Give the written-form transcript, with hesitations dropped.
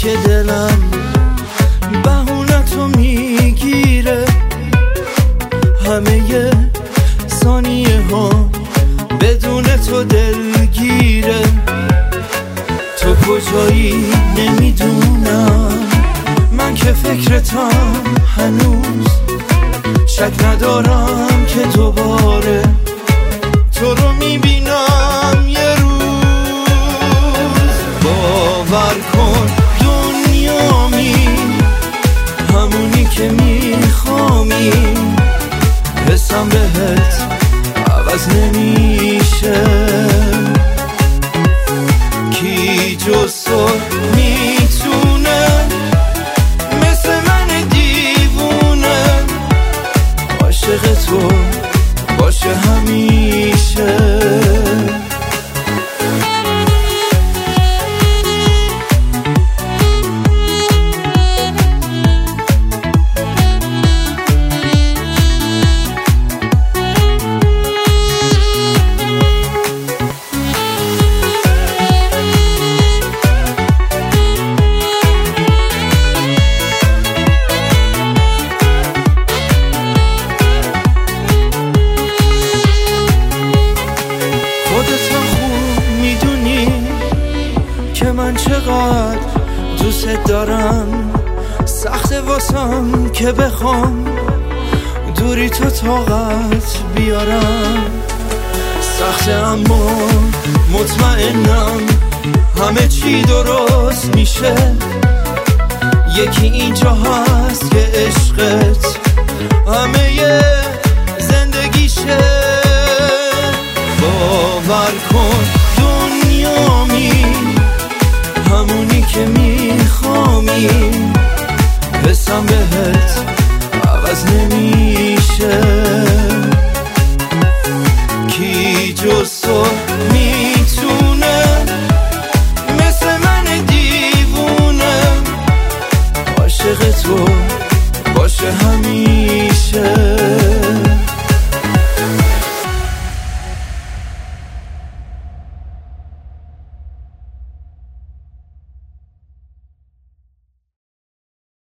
که دلم بهونتو میگیره، همه ثانیه ها بدون تو دلگیره. تو کجایی نمیدونم، من که فکرتم هنوز، شک ندارم که دوباره تو رو میبینم یه روز. باور کن دنیامی همونی که میخوامی، حسم بهت عوض نمیشه. کی جز تو میتونه مثل من دیوونه عاشق تو باشه همیشه. من چقدر دوست دارم، سخت واسم که بخوام دوری تو طاقت بیارم. سخت اما مطمئنم همه چی درست میشه. یکی اینجا هست که عشقت همه زندگیشه. باور کن